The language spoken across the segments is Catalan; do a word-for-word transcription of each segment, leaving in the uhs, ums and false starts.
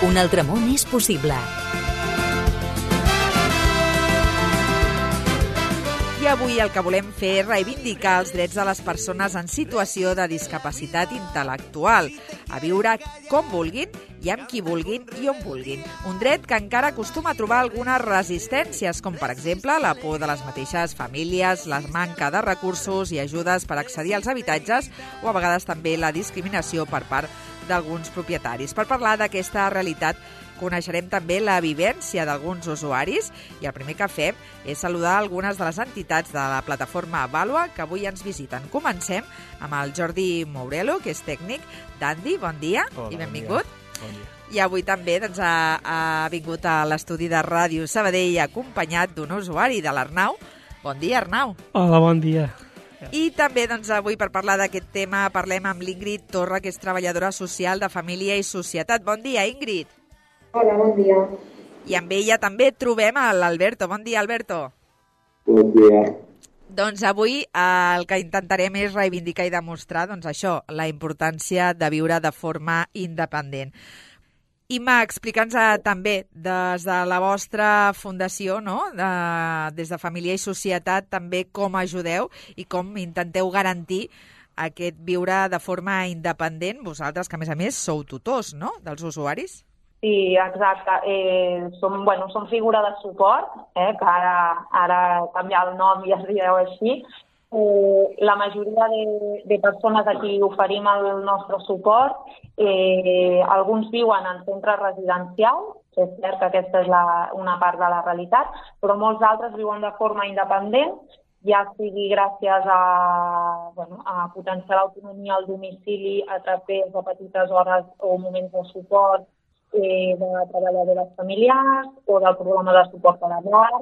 Un altre món és possible. I avui el que volem fer és reivindicar els drets de les persones en situació de discapacitat intel·lectual, a viure com vulguin i amb qui vulguin i on vulguin. Un dret que encara acostuma a trobar algunes resistències, com per exemple la por de les mateixes famílies, la manca de recursos i ajudes per accedir als habitatges o a vegades també la discriminació per part d'alguns propietaris. Per parlar d'aquesta realitat coneixerem també la vivència d'alguns usuaris i el primer que fem és saludar algunes de les entitats de la plataforma Vàlua que avui ens visiten. Comencem amb el Jordi Mourelo, que és tècnic d'Andi. Bon dia. Hola, i benvingut. Bon dia. I avui també doncs, ha, ha vingut a l'estudi de Ràdio Sabadell acompanyat d'un usuari, de l'Arnau. Bon dia, Arnau. Hola, bon dia. I també doncs, avui per parlar d'aquest tema parlem amb l'Ingrid Torra, que és treballadora social de Família i Societat. Bon dia, Ingrid. Hola, bon dia. I amb ella també trobem l'Alberto. Bon dia, Alberto. Bon dia. Doncs avui eh, el que intentarem és reivindicar i demostrar doncs, això, la importància de viure de forma independent. Imma, explica'ns eh, també des de la vostra fundació, no? de, des de Família i Societat, també com ajudeu i com intenteu garantir aquest viure de forma independent, vosaltres que a més a més sou tutors, no?, dels usuaris. Sí, exacte. Eh, som, bueno, som figura de suport, eh, que ara, ara canviar el nom i es dieu així. Eh, la majoria de, de persones a qui oferim el nostre suport, eh, alguns viuen en centres residencials, és cert que aquesta és la, una part de la realitat, però molts altres viuen de forma independent, ja sigui gràcies a, bueno, a potenciar l'autonomia al domicili a través de petites hores o moments de suport, de treballadores familiars o del programa de suport a la llar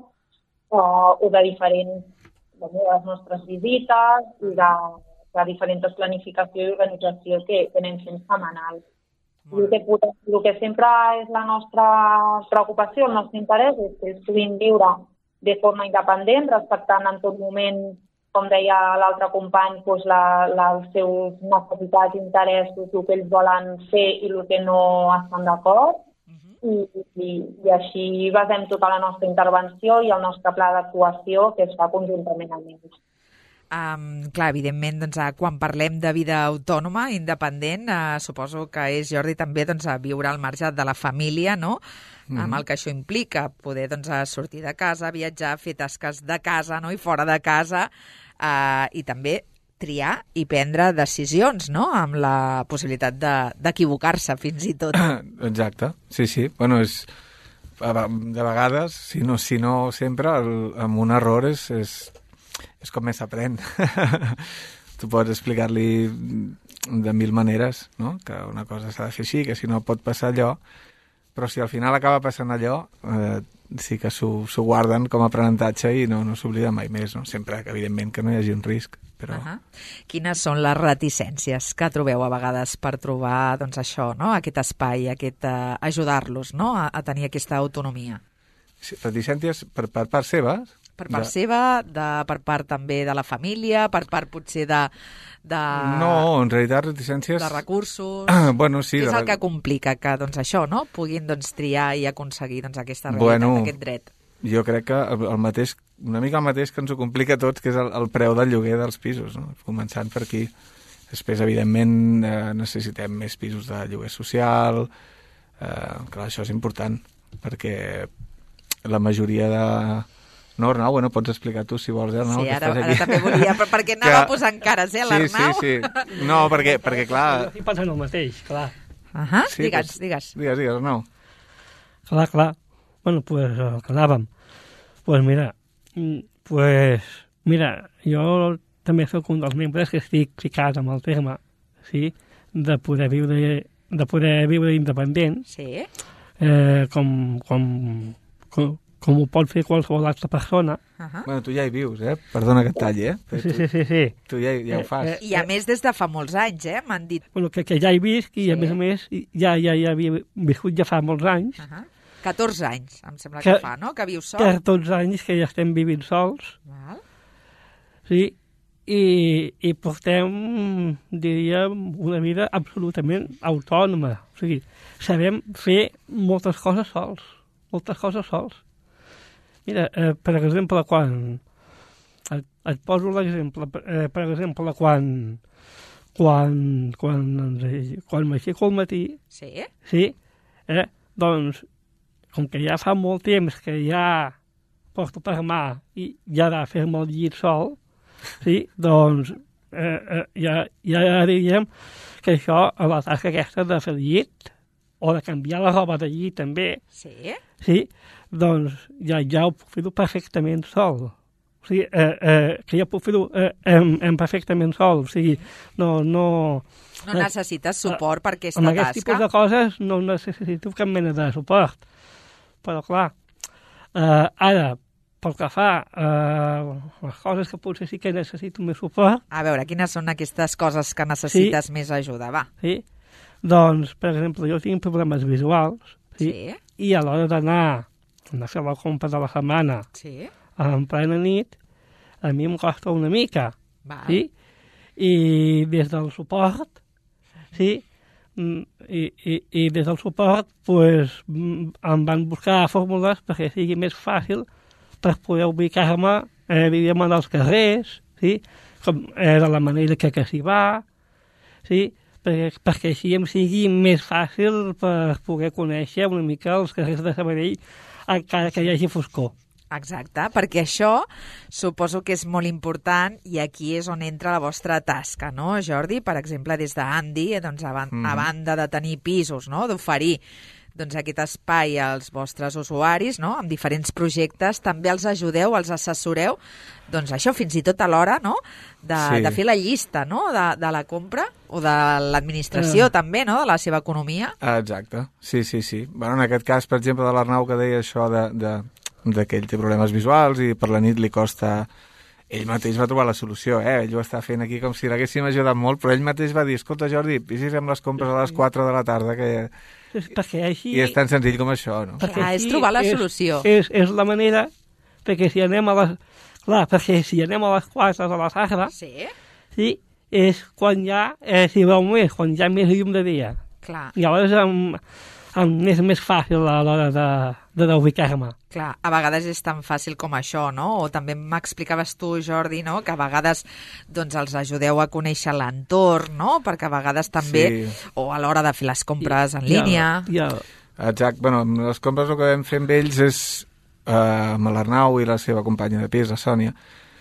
o de diferents de les nostres visites i de, de diferents planificació i organització que tenem fent setmanal. El que, el que sempre és la nostra preocupació, el nostre interès és que ells puguin viure de forma independent, respectant en tot moment, com deia l'altre company, doncs la, la, els seus necessitats, interessos, el que ells volen fer i el que no estan d'acord. Uh-huh. I, i, I així basem tota la nostra intervenció i el nostre pla d'actuació que es fa conjuntament amb ells. Um, clar, evidentment, doncs, quan parlem de vida autònoma, independent, uh, suposo que és, Jordi, també doncs, a viure al marge de la família, no?, mm-hmm. amb el que això implica, poder doncs, sortir de casa, viatjar, fer tasques de casa, no?, i fora de casa, uh, i també triar i prendre decisions, no?, amb la possibilitat de, d'equivocar-se fins i tot. Exacte, sí, sí. Bueno, és, de vegades, si no, si no sempre, el, amb un error és... és... és com més s'aprèn. Tu pots explicar-li de mil maneres, no?, que una cosa s'ha de fer així, que si no pot passar allò, però si al final acaba passant allò, eh, sí que s'ho, s'ho guarden com a aprenentatge i no, no s'oblida mai més, no? Sempre que, evidentment, que no hi hagi un risc. Però... Uh-huh. Quines són les reticències que trobeu a vegades per trobar, doncs, això, no?, aquest espai, aquest, uh, ajudar-los, no?, a, a tenir aquesta autonomia? Sí, reticències per, per part seves? Per part de... seva, de, per part també de la família, per part potser de... de... No, en realitat reticències... De recursos... Ah, bueno, sí. Què és de... el que complica que, doncs, això, no?, puguin, doncs, triar i aconseguir, doncs, aquesta realitat, bueno, aquest dret? Jo crec que el, el mateix, una mica el mateix que ens ho complica a tots, que és el, el preu del lloguer dels pisos, no?, començant per aquí. Després, evidentment, eh, necessitem més pisos de lloguer social, eh, clar, això és important, perquè la majoria de... No, Arnau, bueno, pots explicar tu, si vols, eh, Arnau? Sí, ara, ara també volia, però perquè anava que... posant cares, eh, l'Arnau? Sí, sí, sí. No, perquè, perquè clar... Jo estic pensant el mateix, clar. Uh -huh. sí, digues, pues, digues. Digues, digues, Arnau. Clar, clar. Bueno, pues el que anàvem. Pues mira, pues, mira, jo també soc un dels membres que estic ficat amb el tema, sí?, de poder viure, de poder viure independent. Sí. Eh, com, com, com, com ho pot fer qualsevol altra persona. Uh-huh. Bueno, tu ja hi vius, eh? Perdona que et talli, eh? Sí, sí, sí, sí. Tu ja, ja ho fas. Eh, I a més des de fa molts anys, eh? M'han dit... Bueno, que, que ja hi visc i, sí. a més a més, ja, ja, ja havia viscut ja fa molts anys. Uh-huh. catorze anys, em sembla que, que fa, no?, que vius sol. catorze anys que ja estem vivint sols. Val. Sí, i, i portem, diríem, una vida absolutament autònoma. O sigui, sabem fer moltes coses sols, moltes coses sols. Mira, eh, per exemple, quan... Et, et poso l'exemple, eh, per exemple, quan... Quan, quan, quan m'aixeco al matí... Sí? Sí, eh, doncs, com que ja fa molt temps que ja porto per mà i ja de fer-me el llit sol, sí, doncs eh, eh, ja, ja diríem que això, a la tasca aquesta de fer el llit, o de canviar la roba de llit també, Sí? sí, doncs ja, ja ho puc fer perfectament sol. O sigui, eh, eh, que ja puc fer-ho eh, em, em perfectament sol. O sigui, no... no No necessites suport per aquesta amb aquest tasca? tipus de coses no necessito cap mena de suport. Però, clar, eh, ara, pel que fa a eh, les coses que potser sí que necessito més suport... A veure, quines són aquestes coses que necessites sí. més ajuda? Va. Sí, doncs, per exemple, jo tinc problemes visuals, sí, Sí? i a l'hora d'anar a fer la compra de la setmana Sí? en plena nit, a mi em costa una mica, Va. sí? I des del suport, sí, i, i, i des del suport pues, em van buscar fórmules perquè sigui més fàcil per poder ubicar-me, eh, diríem, en els carrers, sí? Com, eh, de la manera que, que s'hi va, sí? perquè, perquè així em sigui més fàcil per poder conèixer una mica els carrers de Sabadell encara que hi hagi foscor. Exacte, perquè això suposo que és molt important i aquí és on entra la vostra tasca, no, Jordi? Per exemple, des d'Andy, doncs, a, ban mm. a banda de tenir pisos, no?, d'oferir doncs, aquest espai als vostres usuaris, no?, amb diferents projectes, també els ajudeu, els assessoreu, doncs això fins i tot a l'hora, no?, de, sí. de fer la llista, no?, de, de la compra o de l'administració uh. també, no?, de la seva economia. Exacte, sí, sí, sí. Bueno, en aquest cas, per exemple, de l'Arnau que deia això de... de... de que ell té problemes visuals i per la nit li costa... Ell mateix va trobar la solució, eh? Ell ho està fent aquí com si l'haguéssim ajudat molt, però ell mateix va dir, escolta, Jordi, i si fem les compres a les quatre de la tarda? Que... Perquè així... I és tan senzill com això, no? Clar, és trobar la és, solució. És, és la manera, perquè si anem a les... Clar, perquè si anem a les quatre de la tarda, Sí? sí, és quan ja eh, s'hi veu més, quan ja més llum de dia. Clar. I llavors em, em és més fàcil a l'hora de, de d'ubicar-me. Clar, a vegades és tan fàcil com això, no? O també m'explicaves tu, Jordi, no?, que a vegades doncs, els ajudeu a conèixer l'entorn, no?, perquè a vegades també, sí. o a l'hora de fer les compres en Ja, línia... ja. Exacte, bueno, amb les compres el que vam fer amb ells és, eh, amb l'Arnau i la seva companya de pis, la Sònia,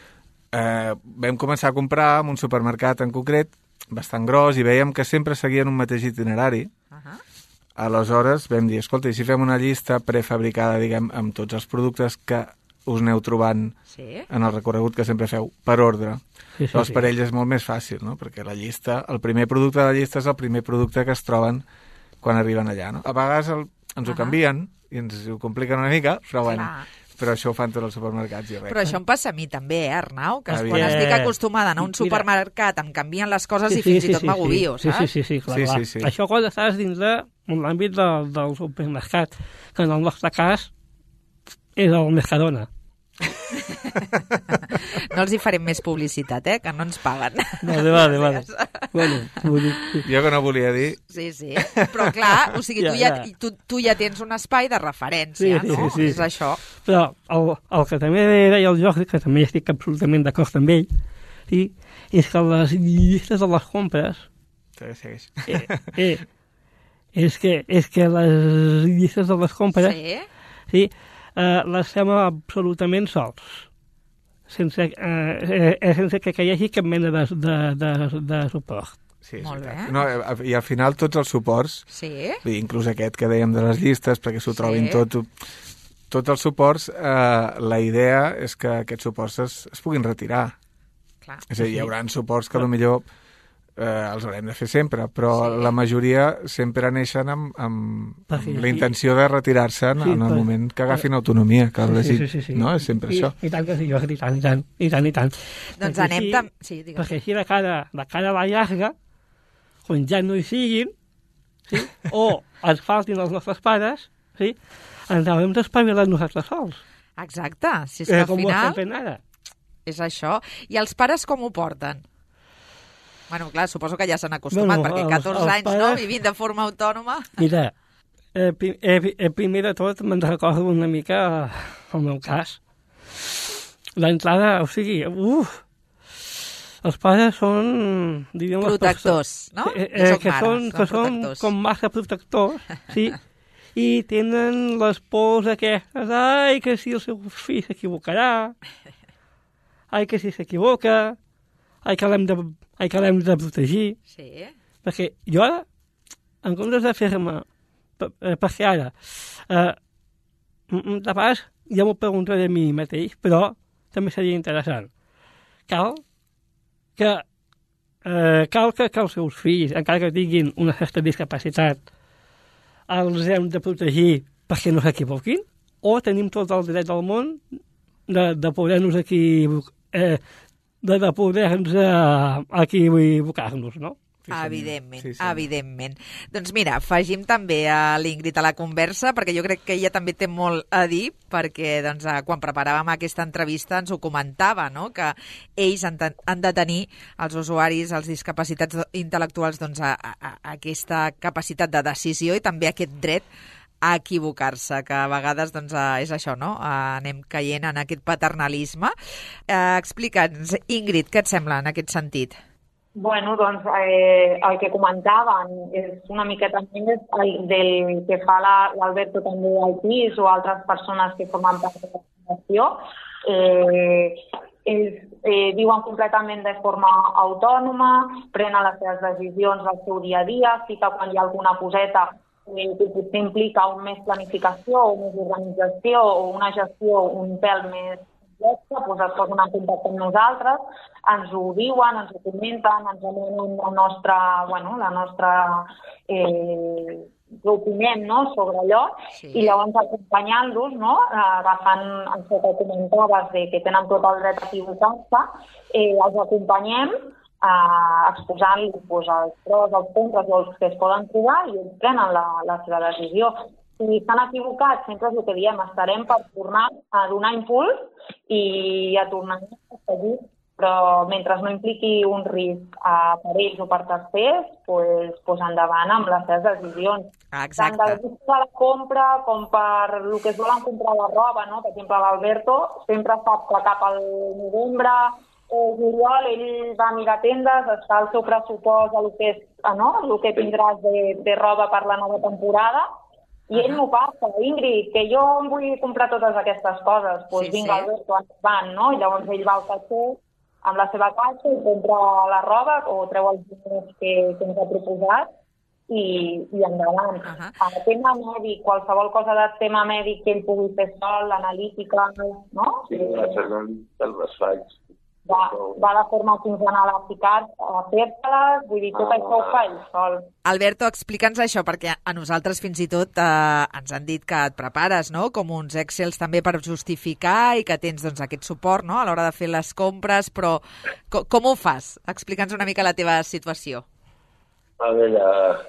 eh, vam començar a comprar en un supermercat en concret, bastant gros, i veiem que sempre seguien un mateix itinerari. Uh -huh. Aleshores vam dir, escolta, i si fem una llista prefabricada, diguem, amb tots els productes que us aneu trobant Sí? en el recorregut que sempre feu, per ordre. Sí, sí, Llavors sí. per ells és molt més fàcil, no? Perquè la llista, el primer producte de la llista és el primer producte que es troben quan arriben allà, no? A vegades el, ens ho Ah. canvien i ens ho compliquen una mica, però bueno, Clar. però això ho fan tots els supermercats i res. Però això em passa a mi també, eh, Arnau? Que quan Evident. estic acostumada a anar a un Mira. supermercat em canvien les coses i fins i tot m'agobio, sí, saps? Sí, sí, sí, clar, Sí, clar. sí, sí. Això quan estàs dins de l'àmbit de, del supermercat, que en el nostre cas és el Mercadona. No els hi farem més publicitat, eh? Que no ens paguen. Vale, vale, vale. Bueno, vull dir, sí. Jo que no volia dir... Sí, sí. Però clar, o sigui, tu ja, Ja, ja. tu, tu ja tens un espai de referència, Sí, sí, no? sí, sí. És això. Però el, el que també deia el Jordi, que també estic absolutament d'acord amb ell, sí, és que les llistes de les compres, Segueix, segueix. eh, eh, és, que, és que les llistes de les compres, Sí? sí, eh, les fem absolutament sols, sense, eh, eh, sense que, que hi hagi cap mena de, de, de, de suport. Sí, és Molt veritat. bé. No, eh, i al final tots els suports, Sí? vull dir, inclús aquest que dèiem de les llistes, perquè s'ho Sí. trobin tot, tots els suports, eh, la idea és que aquests suports es, es puguin retirar. Clar. És a dir, hi haurà suports que potser eh, els haurem de fer sempre, però Sí. la majoria sempre neixen amb, amb, Perquè amb sí. la intenció de retirar-se en, Sí, en el per- moment que agafin autonomia, que el Sí, desig, sí, sí, sí. no? És sempre I, això. I tant que sí, Jordi, i tant, i tant, i tant, i tant. Doncs Perquè anem... així- Tam... Sí, digues. Perquè així de cara, de cara a la llarga, quan ja no hi siguin, sí? o ens faltin els nostres pares, sí? ens haurem d'espavilar nosaltres sols. Exacte. Si és que Eh, al com ho final... estem fent ara. és això. I els pares com ho porten? Bueno, clar, suposo que ja s'han acostumat, Bueno, perquè els- catorze els anys, pares- no?, vivint de forma autònoma. Mira, eh, pri- eh, eh, primer de tot me'n recordo una mica el meu cas. L'entrada, o sigui, uf, els pares són, diríem... les Protectors, no? Eh, Jo eh, soc que mare, són, som que són protectors. com massa protectors, sí, i tenen les pors aquestes, ai, que si el seu fill s'equivocarà, ai, que si s'equivoca, ai, que l'hem de, ai, que l'hem de protegir, Sí. perquè jo ara, en comptes de fer-me, per- eh, perquè ara, eh, m- m- de pas, ja m'ho preguntaré a mi mateix, però també seria interessant. Cal que, eh, cal que, que els seus fills, encara que tinguin una certa discapacitat, els hem de protegir perquè no s'equivoquin? O tenim tot el dret del món de, de poder-nos equivocar, eh, de, de poder-nos eh, equivocar-nos, no? Sí, senyor. Evidentment, Sí, senyor. evidentment. Doncs mira, afegim també a l'Ingrid a la conversa, perquè jo crec que ella també té molt a dir, perquè doncs, eh, quan preparàvem aquesta entrevista ens ho comentava, no?, que ells han, de- han de tenir, els usuaris, els discapacitats intel·lectuals, doncs, a, a, a aquesta capacitat de decisió i també aquest dret a equivocar-se, que a vegades doncs, eh, és això, no? Eh, anem caient en aquest paternalisme. Eh, Explica'ns, Ingrid, què et sembla en aquest sentit? Bueno, doncs eh, el que comentaven és una miqueta més el del que fa la- l'Alberto també al pis o altres persones que formen part de la fundació. Eh, ells eh, viuen completament de forma autònoma, prenen les seves decisions al seu dia a dia, sí que quan hi ha alguna coseta eh, que potser implica un més planificació o més organització o una gestió un pèl més complexa, doncs es posen en contacte amb nosaltres, ens ho diuen, ens ho comenten, ens demanen la nostra, bueno, la nostra eh, opinem, no?, sobre allò, Sí. i llavors acompanyant-los, no?, agafant això que comentaves de que tenen tot el dret a equivocar-se, eh, els acompanyem eh, exposant-los doncs, els pros, els contres o els que es poden trobar i ells prenen la, la seva decisió. Si s'han equivocat, sempre és el que diem, estarem per tornar a donar impuls i a tornar a seguir, però mentre no impliqui un risc a per ells o per tercers, doncs, doncs endavant amb les seves decisions. Exacte. Tant de la llista de la compra com per el que es volen comprar la roba, no? Per exemple, l'Alberto sempre sap que cap al novembre o juliol ell va a mirar tendes, està el seu pressupost a el que, és, ah, no? el que tindràs de, de roba per la nova temporada, i ell m'ho passa, Ingrid, que jo em vull comprar totes aquestes coses. Doncs pues Sí, vinga, sí. Alberto, ens van, no? I llavors ell va al caixer amb la seva caixa i compra la roba o treu els diners que, que ens ha proposat i, i endavant. Ahà. El tema mèdic, qualsevol cosa de tema mèdic que ell pugui fer sol, l'analítica, no? Sí, les anàlisis les faig. Va, va de forma quinzenal a ficar, a fer-te-les, vull dir, tot Ah. això ho fa ell sol. Alberto, explica'ns això, perquè a nosaltres fins i tot eh, ens han dit que et prepares, no?, com uns Excels també per justificar i que tens doncs, aquest suport, no?, a l'hora de fer les compres, però co com ho fas? Explica'ns una mica la teva situació. A veure,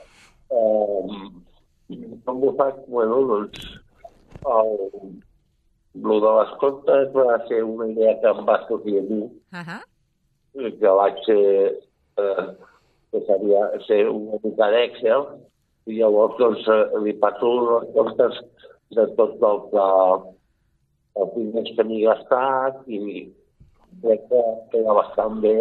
eh, com ho faig? Bueno, doncs, el, el de les comptes va ser una idea que em va sortir a mi, Uh -huh. que vaig ser, eh, que seria ser una mica d'Excel, i llavors doncs, eh, li passo les comptes de tot el que els diners que m'he gastat i crec que queda bastant bé.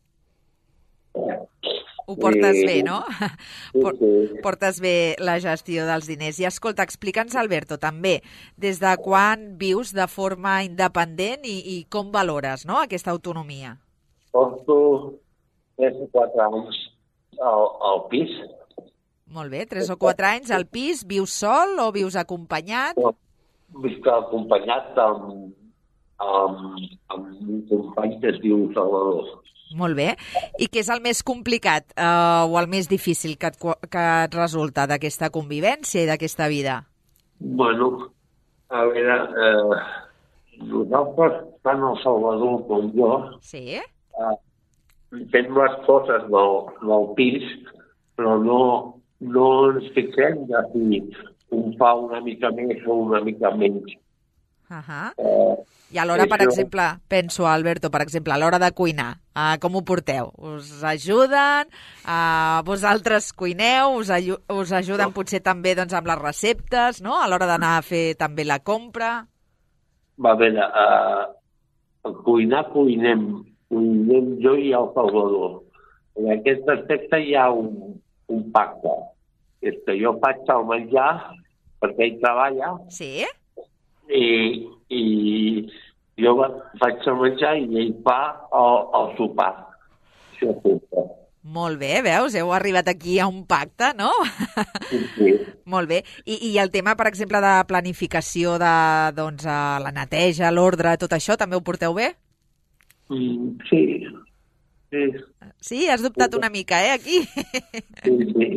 Ho portes I- bé, no? Sí, Por- sí. Portes bé la gestió dels diners. I escolta, explica'ns, Alberto, també, des de quan vius de forma independent i, i com valores, no?, aquesta autonomia. Porto tres o quatre anys al, al pis. Molt bé, tres o quatre anys al pis, vius sol o vius acompanyat? Visc acompanyat amb, amb, amb un company que es diu Salvador. Molt bé. I què és el més complicat eh, o el més difícil que et, que et resulta d'aquesta convivència i d'aquesta vida? Bueno, a veure, eh, nosaltres, tant el Salvador com jo, Sí? eh, fem les coses del, del pis, però no, no ens fixem de si un fa una mica més o una mica menys. Uh-huh. Eh, I a l'hora, per això- exemple, penso, Alberto, per exemple, a l'hora de cuinar, uh, com ho porteu? Us ajuden? Uh, vosaltres cuineu? Us, aju- us ajuden potser també doncs, amb les receptes, no? A l'hora d'anar a fer també la compra? Va, a veure, uh, cuinar, cuinem. Cuinem jo i el Salvador. En aquest aspecte hi ha un, un pacte. És que jo faig el menjar perquè ell treballa Sí? i, i jo faig el menjar i ell fa el, el sopar. Això sempre. Molt bé, veus? Heu arribat aquí a un pacte, no? Sí, sí. Molt bé. I, I el tema, per exemple, de planificació de doncs, eh, la neteja, l'ordre, tot això, també ho porteu bé? Mm, sí. Sí, Sí, has dubtat una mica, eh, aquí? sí, sí.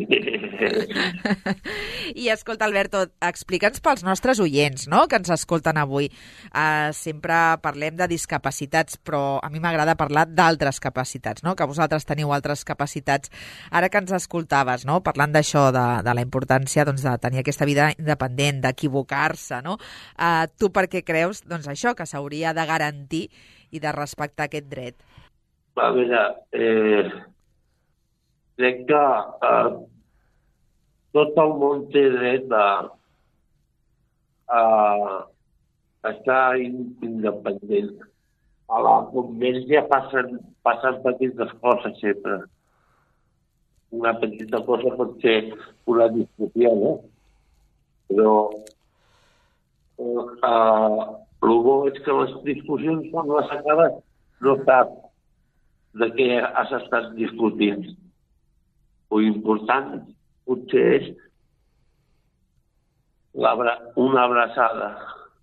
I escolta, Alberto, explica'ns pels nostres oients, no?, que ens escolten avui. Uh, sempre parlem de discapacitats, però a mi m'agrada parlar d'altres capacitats, no?, que vosaltres teniu altres capacitats. Ara que ens escoltaves, no?, parlant d'això, de, de la importància doncs, de tenir aquesta vida independent, d'equivocar-se, no?, uh, tu per què creus, doncs, això, que s'hauria de garantir i de respectar aquest dret? A veure, eh, crec que eh, tot el món té dret a, a estar in- independent. A la convivència passen, passen petites coses sempre. Una petita cosa pot ser una discussió, no? Però eh, eh, el bo és que les discussions, quan les acabes, no saps de què has estat discutint. Lo important potser és l'abra- una abraçada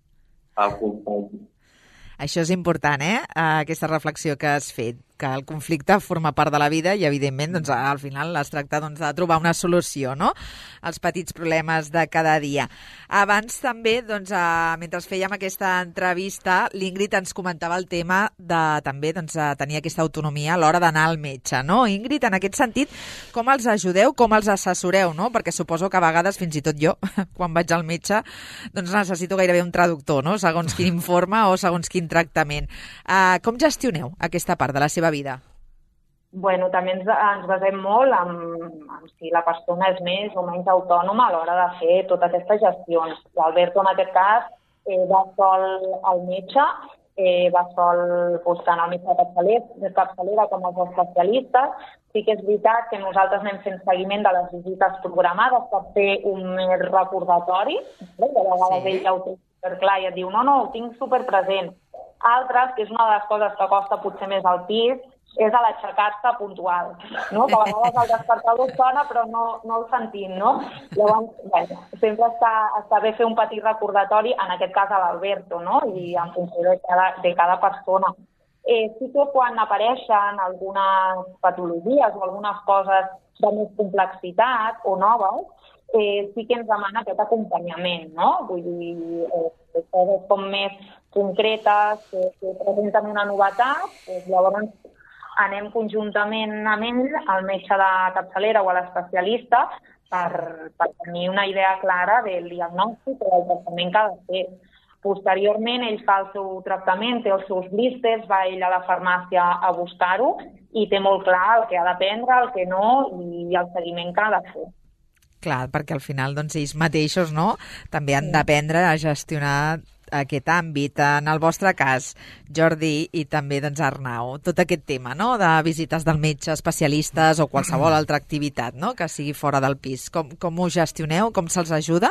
al company. Això és important, eh? Aquesta reflexió que has fet, que el conflicte forma part de la vida i, evidentment, doncs, al final es tracta doncs, de trobar una solució, no?, als petits problemes de cada dia. Abans també, doncs, eh, mentre fèiem aquesta entrevista, l'Ingrid ens comentava el tema de també doncs, tenir aquesta autonomia a l'hora d'anar al metge, no? Ingrid, en aquest sentit, com els ajudeu, com els assessoreu, no? Perquè suposo que a vegades, fins i tot jo, quan vaig al metge, doncs necessito gairebé un traductor, no?, segons quin informe o segons quin tractament. Uh, com gestioneu aquesta part de la seva vida? Bueno, també ens, ens basem molt en, en si la persona és més o menys autònoma a l'hora de fer totes aquestes gestions. L'Alberto, en aquest cas, eh, va sol al metge, eh, va sol doncs, tant al metge de capçalera, de capçalera com als especialistes. Sí que és veritat que nosaltres anem fent seguiment de les visites programades per fer un mer recordatori. De vegades Sí. ell ja ho té superclar i et diu no, no, ho tinc superpresent. Altres, que és una de les coses que costa potser més al pis, és a l'aixecar-se puntual, no? Que a vegades el despertador sona però no, no el sentim, no? Llavors, bueno, sempre està, està bé fer un petit recordatori, en aquest cas a l'Alberto, no? I en funció de cada, de cada persona. Eh, sí que quan apareixen algunes patologies o algunes coses de més complexitat o noves, eh, sí que ens demana aquest acompanyament, no? Vull dir, eh, coses com més concretes, que, que presenten una novetat, doncs llavors anem conjuntament amb ell al metge de capçalera o a l'especialista per, per tenir una idea clara del diagnòstic o del tractament que ha de fer. Posteriorment, ell fa el seu tractament, té els seus blísters, va ell a la farmàcia a buscar-ho i té molt clar el que ha de prendre, el que no i el seguiment que ha de fer. Clar, perquè al final doncs, ells mateixos no, també han d'aprendre a gestionar aquest àmbit. En el vostre cas, Jordi i també doncs, Arnau, tot aquest tema no? De visites del metge, especialistes o qualsevol altra activitat no? Que sigui fora del pis. Com, com ho gestioneu? Com se'ls ajuda?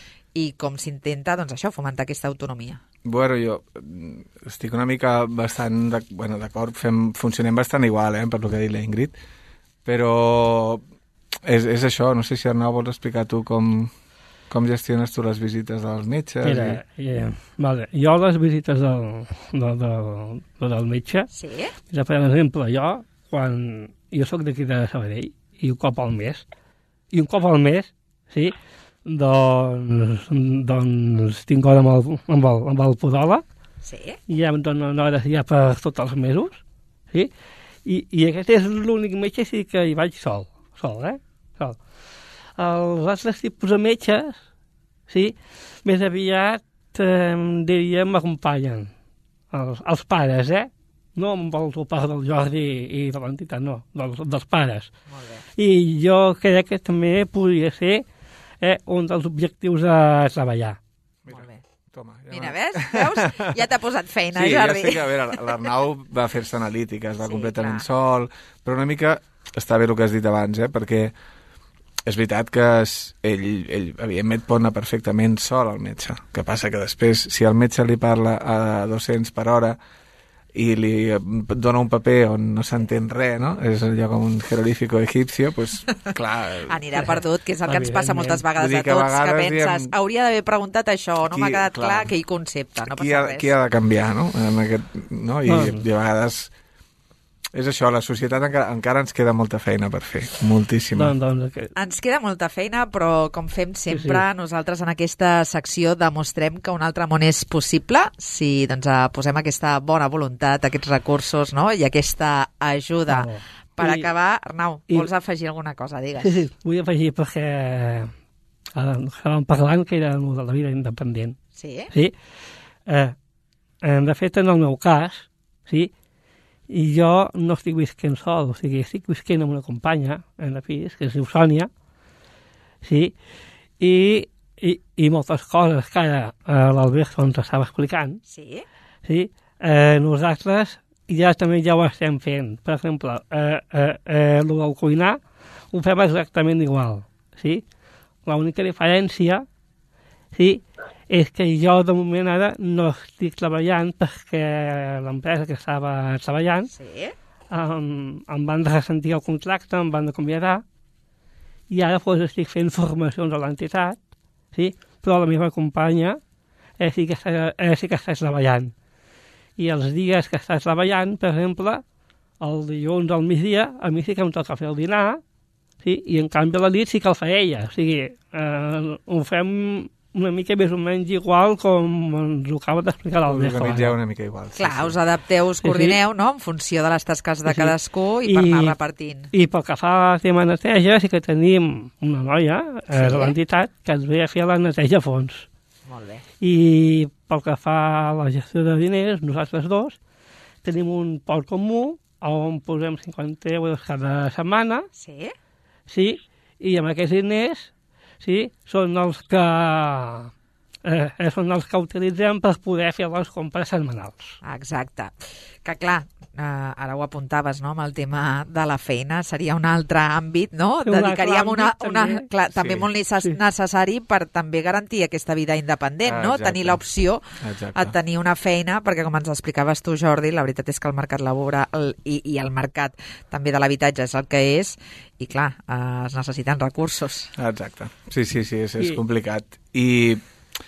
I com s'intenta doncs, això fomentar aquesta autonomia? Bueno, jo estic una mica bastant de, bueno, d'acord, fem, funcionem bastant igual, eh, per lo que ha dit la Ingrid, però és, és això, no sé si Arnau vols explicar tu com, com gestiones tu les visites dels metges. Mira, i... eh, vale. Jo les visites del, del, del, del metge, sí? mira, per exemple, jo, quan jo sóc d'aquí de Sabadell, i un cop al mes, i un cop al mes, sí, doncs, doncs tinc hora amb el, amb el, amb el podòleg, sí? i ja em donen hores ja per tots els mesos, sí? I, i aquest és l'únic metge sí que hi vaig sol, sol, eh? Sol. Els altres tipus de metges, sí, més aviat eh, diria, m'acompanyen. Els, els pares, eh? No amb el suport del Jordi i de l'entitat, no, dels, dels pares. Molt bé. I jo crec que també podria ser eh, un dels objectius de treballar. Molt bé. Toma, ja Mira, m'ha- ves? Veus? Ja t'ha posat feina, Sí, ja Jordi. sé que, a veure, l'Arnau va fer-se analítiques, va Sí, completament clar. sol, però una mica està bé el que has dit abans, eh? Perquè és veritat que es, ell, ell, evidentment, pot anar perfectament sol al metge. El que passa que després, si el metge li parla a dos-cents per hora i li dona un paper on no s'entén res, no? És allò com un jeroglífico egipcio, doncs, clar... Anirà perdut, que és el que ens passa Evidentment. moltes vegades Vull dir a que a tots, que vegades penses, diem- hauria d'haver preguntat això, no Qui- m'ha quedat clar. clar aquell concepte, no qui, passa ha, res. qui ha de canviar, no? En aquest, no? I, Ah. I a vegades és això, la societat encara, encara ens queda molta feina per fer, moltíssima. Doncs, doncs, que... Ens queda molta feina, però com fem sempre, Sí, sí. nosaltres en aquesta secció demostrem que un altre món és possible si doncs, eh, posem aquesta bona voluntat, aquests recursos, no? I aquesta ajuda. Oh. Per I- acabar, Arnau, i- vols afegir alguna cosa? Digues. Sí, sí, vull afegir perquè ara estàvem parlant que era el de la vida independent. Sí? Sí? Eh, eh, de fet, en el meu cas, sí, i jo no estic visquent sol, o sigui, estic visquent amb una companya en la pis, que es diu Sònia, sí, i, i, i moltes coses que ara eh, l'Alberto ens estava explicant, Sí? sí, eh, nosaltres ja també ja ho estem fent. Per exemple, eh, eh, eh, el del cuinar ho fem exactament igual, sí? L'única diferència, sí, és que jo de moment ara no estic treballant perquè l'empresa que estava treballant Sí? em, em van ressentir el contracte, em van acomiadar i ara doncs, estic fent formacions a l'entitat, sí? Però la meva companya eh, sí, que està, eh, sí que està treballant. I els dies que està treballant, per exemple, el dilluns al migdia, a mi sí que em toca fer el dinar, sí? I en canvi a la nit sí que el fa ella. O sigui, eh, ho fem una mica més o menys igual com ens ho acaba d'explicar Us l'Alberto. organitzeu ara. una mica igual. Sí, Clar, sí. us adapteu, us Sí, sí. coordineu, no?, en funció de les tasques de Sí, sí. cadascú i per I- anar repartint. I pel que fa al tema neteja, sí que tenim una noia eh, Sí. de l'entitat que ens ve a fer la neteja a fons. Molt bé. I pel que fa a la gestió de diners, nosaltres dos tenim un port comú on posem cinquanta euros cada setmana, Sí? sí, i amb aquests diners, sí, són els que eh, eh, són els que utilitzem per poder fer les compres setmanals. Exacte. Que clar, eh, ara ho apuntaves, no?, amb el tema de la feina, seria un altre àmbit, no? Un altre Dedicaríem una, àmbit, una, també. clar, també Sí. molt necess Sí. necessari per també garantir aquesta vida independent, Ah, no? exacte. Tenir l'opció Exacte. a tenir una feina, perquè com ens explicaves tu, Jordi, la veritat és que el mercat laboral i, i el mercat també de l'habitatge és el que és, i clar, eh, es necessiten recursos. Exacte. Sí, sí, sí, és, és I- complicat. I,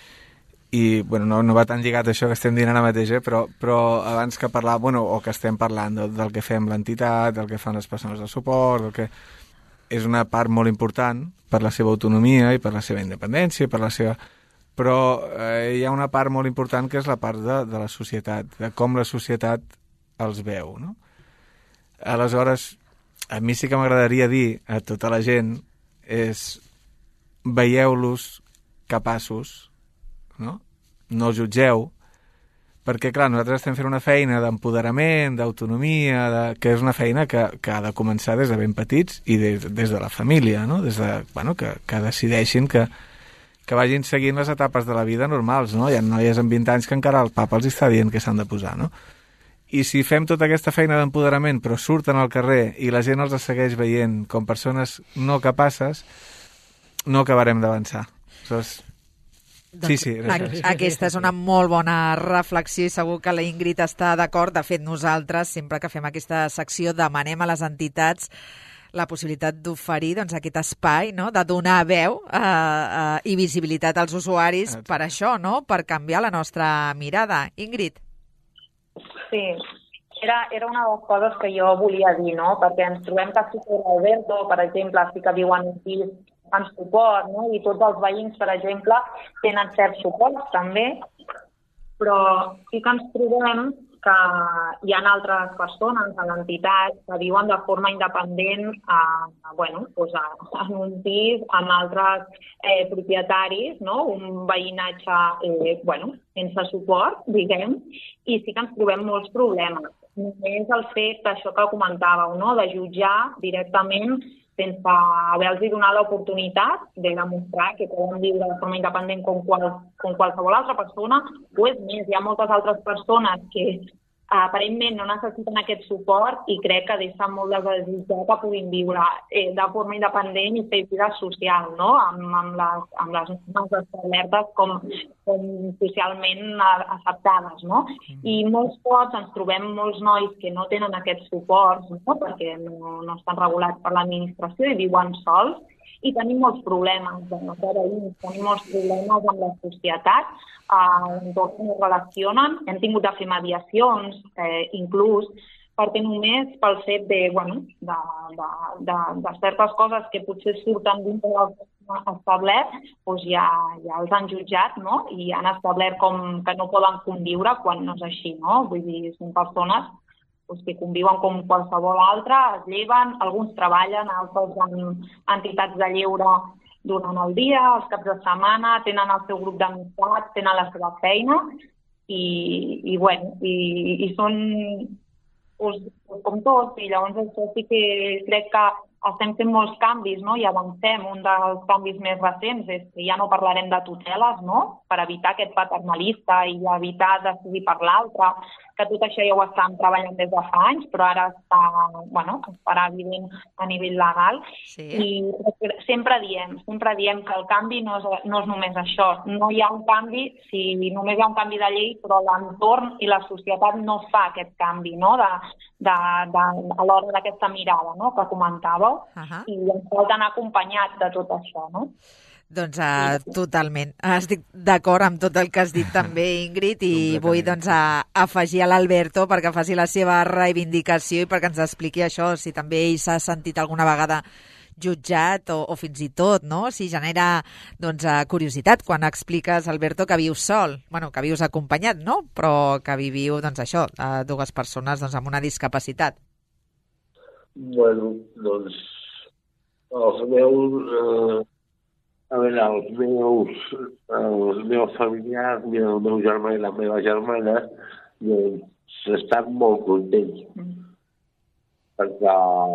i bueno, no, no va tan lligat a això que estem dient ara mateix, eh? però, però abans que parlar, bueno, o que estem parlant del, del que fem l'entitat, del que fan les persones de suport, del que és una part molt important per la seva autonomia i per la seva independència, i per la seva... però eh, hi ha una part molt important que és la part de, de la societat, de com la societat els veu, no? Aleshores, a mi sí que m'agradaria dir a tota la gent és veieu-los capaços, no? No els jutgeu, perquè, clar, nosaltres estem fent una feina d'empoderament, d'autonomia, de... que és una feina que, que ha de començar des de ben petits i des, des de la família, no? Des de, bueno, que, que decideixin que, que vagin seguint les etapes de la vida normals, no? Hi ha noies amb vint anys que encara el papa els està dient que s'han de posar, no? I si fem tota aquesta feina d'empoderament però surten al carrer i la gent els segueix veient com persones no capaces, no acabarem d'avançar. Aleshores, sí, sí. era Doncs, això. a- aquesta és una molt bona reflexió i segur que la Ingrid està d'acord. De fet, nosaltres, sempre que fem aquesta secció, demanem a les entitats la possibilitat d'oferir doncs, aquest espai, no?, de donar veu eh, eh, i visibilitat als usuaris. Exacte. Per això, no?, per canviar la nostra mirada. Ingrid? Sí, era, era una de les coses que jo volia dir, no? Perquè ens trobem que sí que l'Alberto, per exemple, sí que viu en un pis amb suport, no? I tots els veïns, per exemple, tenen cert suport també, però sí que ens trobem que hi ha altres persones a l'entitat que viuen de forma independent eh, bueno, doncs en un pis amb altres eh, propietaris, no? Un veïnatge eh, bueno, sense suport, diguem, i sí que ens trobem molts problemes. Només el fet d'això que comentàveu, no? De jutjar directament sense haver-los donat l'oportunitat de demostrar que poden viure de forma independent com, qual, com qualsevol altra persona, o és més, hi ha moltes altres persones que aparentment no necessiten aquest suport i crec que deixen molt de desitjar que puguin viure eh, de forma independent i fer vida social, no? amb, amb les, amb les normes establertes com, com socialment acceptades. No? I molts cops ens trobem molts nois que no tenen aquest suport, no? Perquè no, no estan regulats per l'administració i viuen sols, i tenim molts problemes, no? Tenim molts problemes amb la societat, eh, on no es relacionen. Hem tingut de fer mediacions, eh, inclús, perquè només pel fet de, bueno, de, de, de, de certes coses que potser surten dins del establert, doncs ja, ja els han jutjat, no? I han establert com que no poden conviure quan no és així, no? Vull dir, són persones que conviuen com qualsevol altre, es lleven, alguns treballen, altres en entitats de lleure durant el dia, els caps de setmana, tenen el seu grup d'amistats, tenen la seva feina i, i, bueno, i, i són doncs, com tots, i llavors això sí que crec que estem fent molts canvis, no? I avancem. Un dels canvis més recents és que ja no parlarem de tuteles, no? Per evitar aquest paternalista i evitar decidir per l'altre, que tot això ja ho estan treballant des de fa anys, però ara està, bueno, estarà evident a nivell legal. Sí. I sempre diem, sempre diem que el canvi no és, no és només això. No hi ha un canvi si només hi ha un canvi de llei, però l'entorn i la societat no fa aquest canvi, no? De, de, de, a l'hora d'aquesta mirada, no? Que comentàveu. Uh-huh. I ens cal d'anar acompanyat de tot això, no? Doncs uh, totalment. Estic d'acord amb tot el que has dit també, Ingrid, i vull doncs, a, afegir a l'Alberto perquè faci la seva reivindicació i perquè ens expliqui això, si també ell s'ha sentit alguna vegada jutjat o, o fins i tot, no? Si genera doncs, curiositat quan expliques, Alberto, que vius sol, bueno, que vius acompanyat, no? Però que viviu, doncs això, dues persones doncs, amb una discapacitat. Bueno, doncs els meus... Eh... A veure, els meus, els meus familiars, el meu germà i la meva germana, doncs, estan molt contents. Mm. Perquè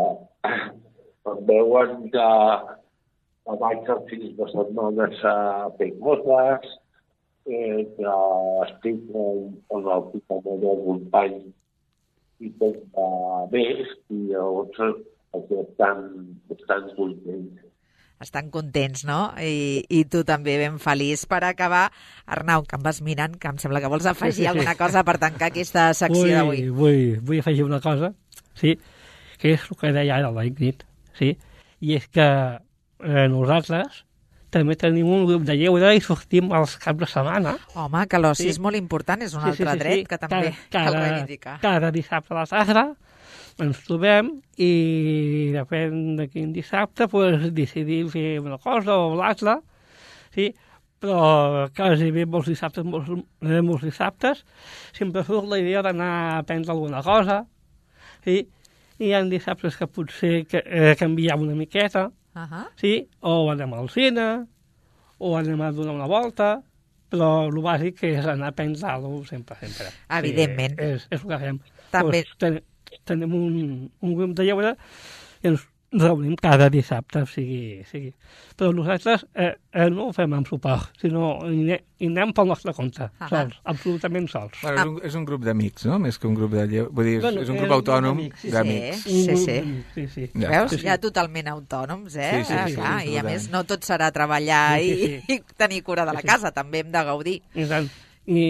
em veuen que vaig els fins de setmanes a fer coses, eh, que estic en el pic amb el meu company i tot va bé, i llavors estan, estan contents. Estan contents, no? I, i tu també ben feliç. Per acabar, Arnau, que em vas mirant, que em sembla que vols afegir sí, sí, sí. alguna cosa per tancar aquesta secció d'avui. Vull, vull afegir una cosa, sí, que és el que deia ara la Ingrid, sí, i és que eh, nosaltres també tenim un grup de lleure i sortim els caps de setmana. Home, que l'oci sí. és molt important, és un sí, altre sí, sí, dret sí. que també cada, cal reivindicar. Cada dissabte a la tarda ens trobem i depèn de quin dissabte pues, decidim fer una cosa o l'altra, sí? Però quasi bé molts dissabtes, molts, eh, molts dissabtes sempre surt la idea d'anar a prendre alguna cosa, sí? I hi ha dissabtes que potser que, eh, canviem una miqueta, uh-huh. sí? O anem al cine, o anem a donar una volta, però el bàsic és anar a prendre alguna cosa sempre, sempre. Evidentment. Sí, és, és el que fem. També... Pues, ten, tenim un, un grup de lleure i ens reunim cada dissabte, o sigui, o sigui. Però nosaltres eh, eh, no ho fem amb suport, sinó hi anem pel nostre compte, ah. sols, absolutament sols. Bueno, és, un, és un grup d'amics, no? Més que un grup de lleure. Vull dir, bueno, és un grup és autònom sí, d'amics. Sí, sí. sí. sí, sí. Ja. Veus? Sí, sí. Ja totalment autònoms, eh? Sí, sí, sí, Clar, sí, i a més no tot serà treballar sí, sí, sí. I, i tenir cura de la sí, casa, sí. també hem de gaudir. I, tant. I,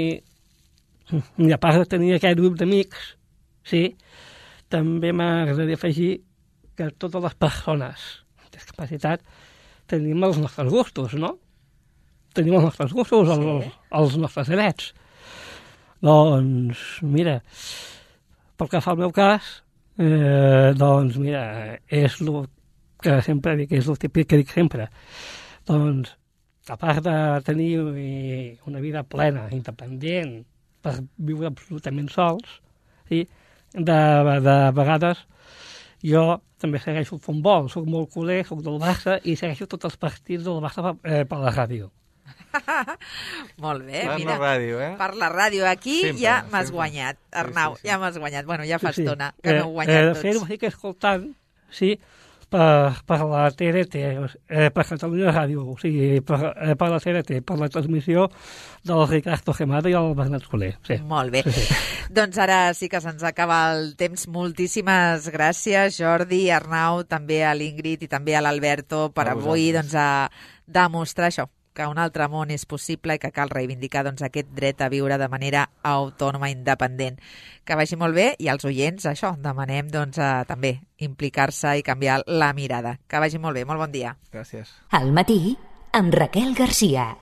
i a part de tenir aquest grup d'amics, sí, també m'agradaria afegir que totes les persones amb discapacitat tenim els nostres gustos, no? Tenim els nostres gustos, sí. els, els nostres drets. Doncs, mira, pel que fa al meu cas, eh, doncs, mira, és el que sempre dic, és el típic que dic sempre. Doncs, a part de tenir una vida plena, independent, per viure absolutament sols, sí, de, de vegades jo també segueixo el futbol, soc molt culer, soc del Barça i segueixo tots els partits del Barça per, eh, per la ràdio. Molt bé, per mira. Per la ràdio, eh? Per la ràdio. Aquí sempre, ja m'has sempre. guanyat, Arnau, sí, sí, sí. ja m'has guanyat. Bueno, ja fa sí, sí. estona que eh, m'heu guanyat eh, tots. De fet, ho estic escoltant, sí, per, per la T D T, eh, per Catalunya Ràdio, o sigui, per, eh, per la T D T, per la transmissió del Ricardo Gemada i el Bernat Soler. Sí. Molt bé. Sí, sí. Doncs ara sí que se'ns acaba el temps. Moltíssimes gràcies, Jordi, Arnau, també a l'Ingrid i també a l'Alberto per A avui vosaltres. doncs, a demostrar això, que un altre món és possible i que cal reivindicar doncs, aquest dret a viure de manera autònoma, independent. Que vagi molt bé i als oients, això, demanem doncs, a, també implicar-se i canviar la mirada. Que vagi molt bé, molt bon dia. Gràcies. Al matí, amb Raquel Garcia.